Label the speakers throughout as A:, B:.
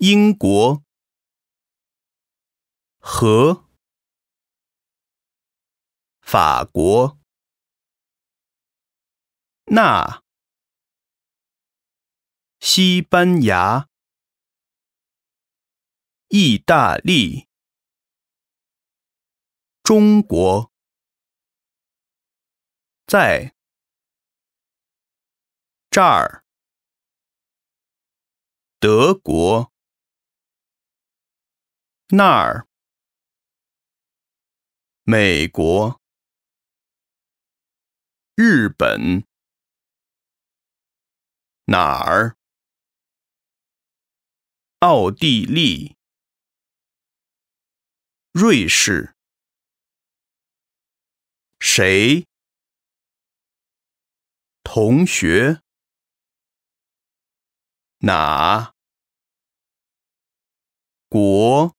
A: 英国和法国那西班牙意大利中国在这儿德国那儿美国日本哪儿奥地利瑞士谁同学哪国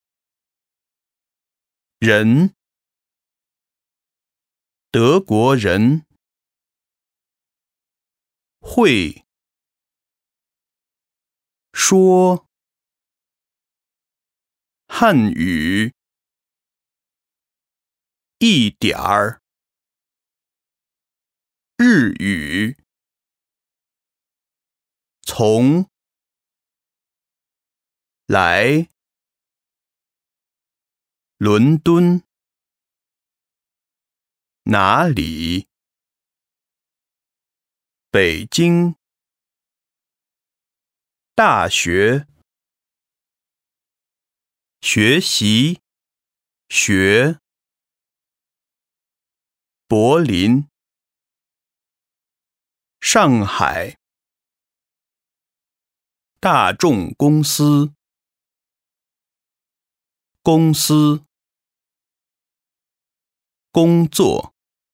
A: 人德国人会说汉语一点儿日语从来伦敦哪里北京大学学习学柏林上海大众公司公司工作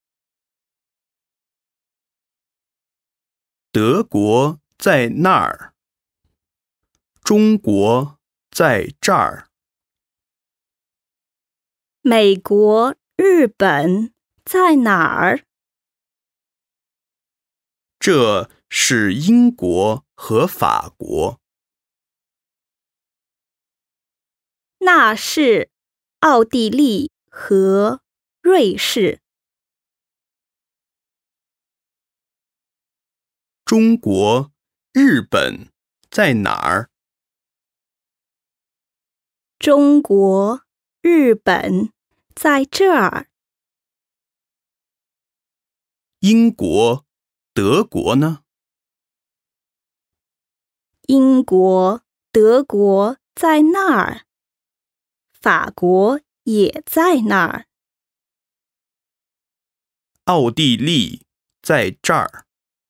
A: 德国在那儿中国在这儿
B: 美国、日本在哪儿？
A: 这是英国和法国。
B: 那是奥地利和瑞士。
A: 中国、日本在哪儿？
B: 中国、日本在这儿。
A: 英国、德国呢？
B: 英国、德国在那儿，法国也在那儿。
A: 奥地利在这儿。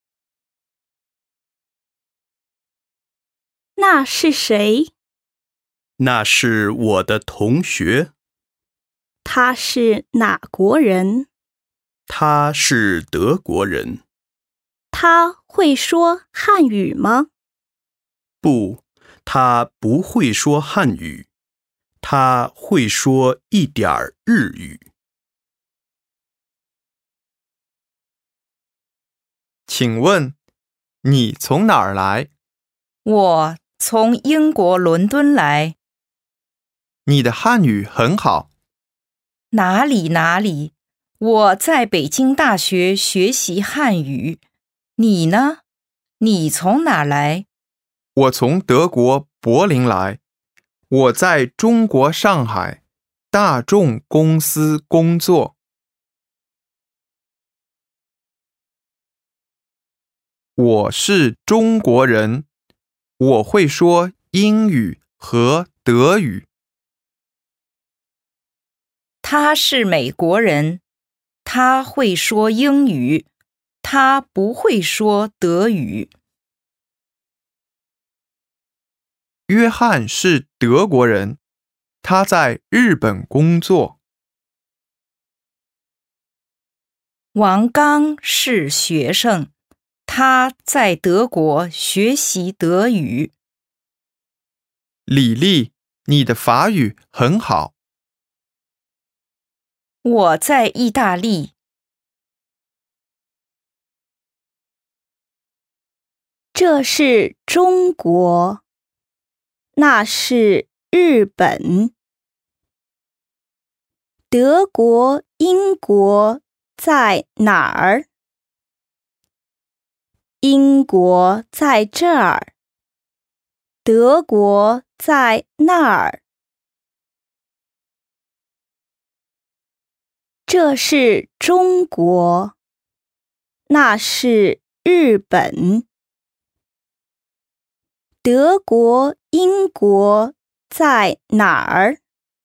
B: 那是谁？
A: 那是我的同学。
B: 他是哪国人？
A: 他是德国人。
B: 他会说汉语吗？
A: 不，他不会说汉语，他会说一点儿日语。
C: 请问，你从哪儿来？
D: 我从英国伦敦来。
C: 你的汉语很好。
D: 哪里，我在北京大学学习汉语。你呢？你从哪来？
C: 我从德国柏林来。我在中国上海大众公司工作。我是中国人，我会说英语和德语。
D: 他是美国人，他会说英语，他不会说德语。
C: 约翰是德国人，他在日本工作。
D: 王刚是学生，他在德国学习德语。
C: 李丽，你的法语很好。
D: 我在意大利。
B: 这是中国。 那是日本。德国、英国在哪儿？英国在这儿，德国在那儿。这是中国，那是日本。德国、英国在哪儿？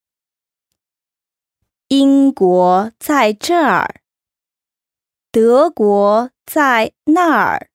B: 英国在这儿，德国在那儿。